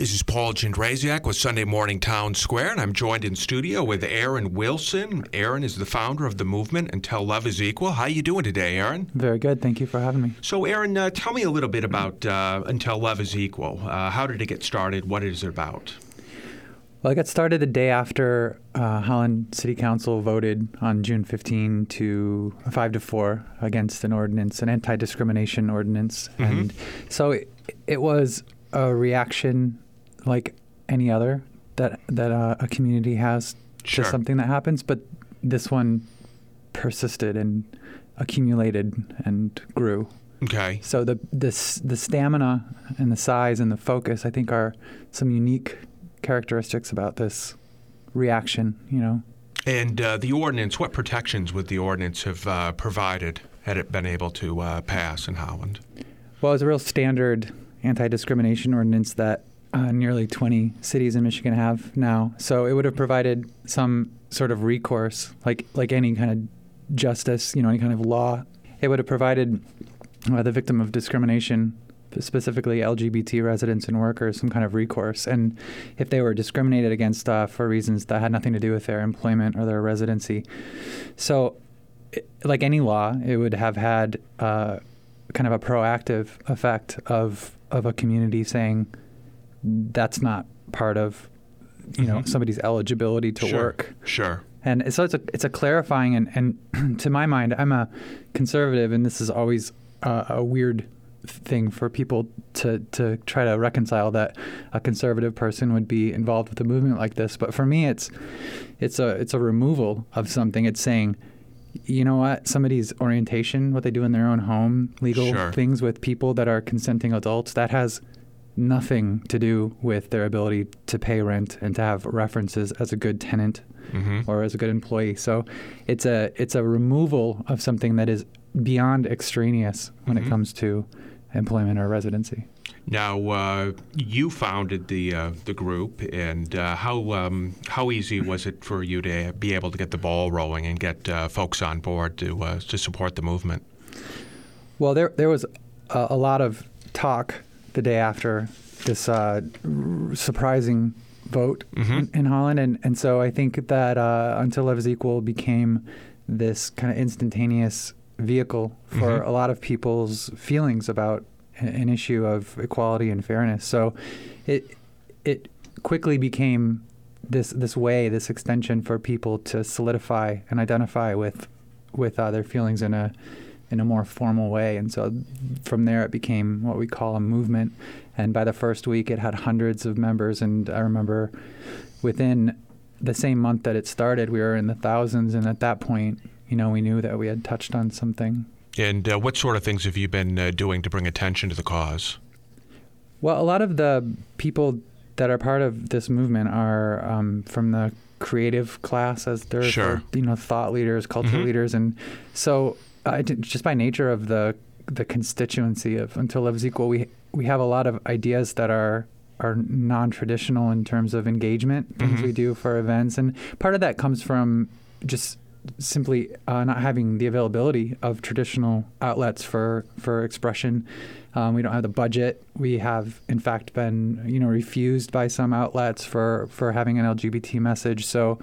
This is Paul Jędrzejczyk with Sunday Morning Town Square, and I'm joined in studio with Aaron Wilson. Aaron is the founder of the movement Until Love is Equal. How are you doing today, Aaron? Very good. Thank you for having me. So, Aaron, tell me a little bit about Until Love is Equal. How did it get started? What is it about? Well, it got started the day after Holland City Council voted on June 15 to 5-4 against an ordinance, an anti-discrimination ordinance. Mm-hmm. And so it was a reaction like any other that a community has to something that happens, but this one persisted and accumulated and grew. Okay. So the stamina and the size and the focus, I think, are some unique characteristics about this reaction, And the ordinance, what protections would the ordinance have provided had it been able to pass in Holland? Well, it's a real standard anti-discrimination ordinance that nearly 20 cities in Michigan have now. So it would have provided some sort of recourse, like any kind of justice, any kind of law. It would have provided the victim of discrimination, specifically LGBT residents and workers, some kind of recourse. And if they were discriminated against for reasons that had nothing to do with their employment or their residency. So like any law, it would have had kind of a proactive effect of a community saying that's not part of somebody's eligibility to work. Sure. And so it's a clarifying and to my mind, I'm a conservative, and this is always a weird thing for people to try to reconcile, that a conservative person would be involved with a movement like this. But for me, it's a removal of something. It's saying, you know what, somebody's orientation, what they do in their own home, legal things with people that are consenting adults, that has nothing to do with their ability to pay rent and to have references as a good tenant or as a good employee. So it's a removal of something that is beyond extraneous when it comes to employment or residency. Now, you founded the group, and how easy was it for you to be able to get the ball rolling and get folks on board to support the movement? Well, there was a lot of talk the day after this surprising vote in Holland, and so I think that Until Love is Equal became this kind of instantaneous vehicle for a lot of people's feelings about an issue of equality and fairness. So it quickly became this extension for people to solidify and identify with their feelings in a more formal way. And so from there it became what we call a movement. And by the first week it had hundreds of members. And I remember within the same month that it started, we were in the thousands. And at that point, we knew that we had touched on something. And what sort of things have you been doing to bring attention to the cause? Well, a lot of the people that are part of this movement are from the creative class, as they're thought leaders, cultural leaders. And so just by nature of the constituency of Until Love is Equal, we have a lot of ideas that are non-traditional in terms of engagement, things we do for events. And part of that comes from just simply not having the availability of traditional outlets for expression. We don't have the budget. We have, in fact, been refused by some outlets for having an LGBT message. So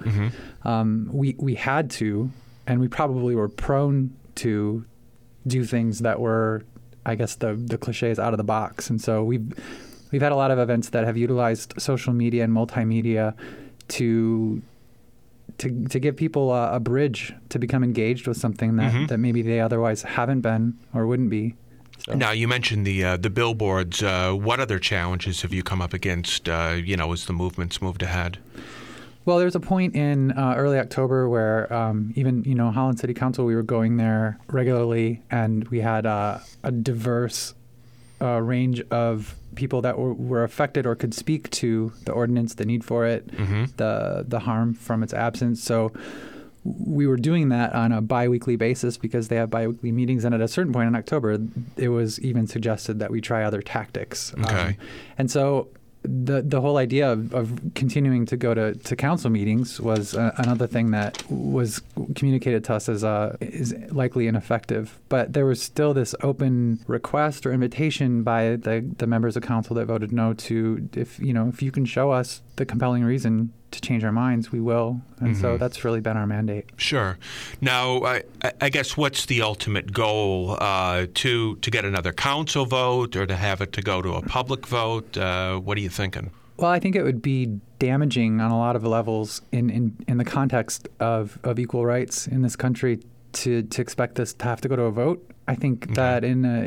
we had to, and we probably were prone to do things that were, I guess, the cliches out of the box. And so we've had a lot of events that have utilized social media and multimedia to give people a bridge to become engaged with something that maybe they otherwise haven't been or wouldn't be. So. Now, you mentioned the billboards. What other challenges have you come up against, as the movement's moved ahead? Well, there's a point in early October where even, Holland City Council, we were going there regularly, and we had a diverse range of people that were affected or could speak to the ordinance, the need for it, the harm from its absence. So we were doing that on a biweekly basis because they have biweekly meetings. And at a certain point in October, it was even suggested that we try other tactics. Okay. And so the whole idea of continuing to go to council meetings was another thing that was communicated to us as is likely ineffective. But there was still this open request or invitation by the members of council that voted no to, if you can show us the compelling reason to change our minds, we will. And so that's really been our mandate. Sure. Now, I guess what's the ultimate goal? To get another council vote or to have it to go to a public vote? What are you thinking? Well, I think it would be damaging on a lot of levels in the context of equal rights in this country to expect this to have to go to a vote. I think that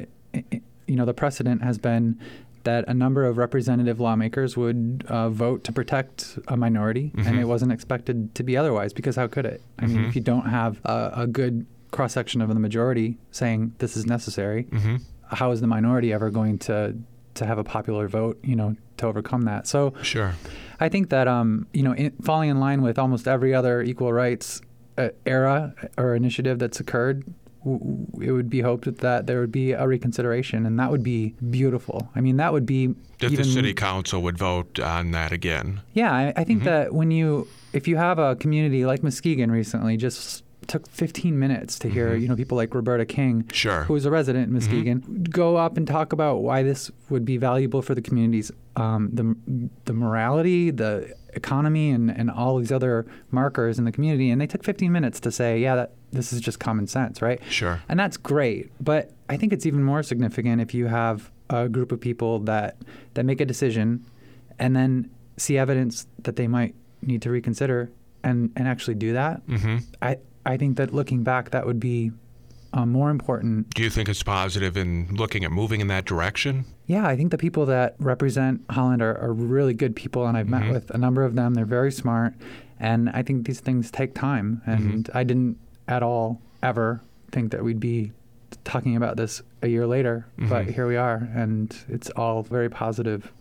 the precedent has been that a number of representative lawmakers would vote to protect a minority, and it wasn't expected to be otherwise, because how could it? I mean, if you don't have a good cross-section of the majority saying this is necessary, how is the minority ever going to have a popular vote, to overcome that? So sure. I think that, falling in line with almost every other equal rights era or initiative that's occurred, it would be hoped that there would be a reconsideration, and that would be beautiful. I mean, that would be that the city council would vote on that again. Yeah, I think that if you have a community like Muskegon recently just took 15 minutes to hear, people like Roberta King, sure, who is a resident in Muskegon, go up and talk about why this would be valuable for the communities, the morality, the economy, and all these other markers in the community. And they took 15 minutes to say, this is just common sense, right? Sure. And that's great. But I think it's even more significant if you have a group of people that make a decision and then see evidence that they might need to reconsider and actually do that. I think that looking back, that would be more important. Do you think it's positive in looking at moving in that direction? Yeah, I think the people that represent Holland are really good people, and I've met with a number of them. They're very smart, and I think these things take time. And I didn't at all ever think that we'd be talking about this a year later, but here we are, and it's all very positive.